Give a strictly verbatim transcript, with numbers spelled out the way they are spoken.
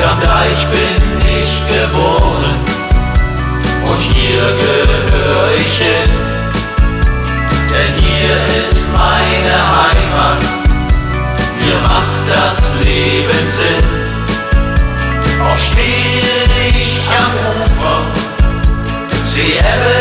Hinterm Deich bin ich geboren und hier gehör ich hin, denn hier ist meine Heimat, mir macht das Leben Sinn. Oft stehe ich am Ufer, sehe Ebbe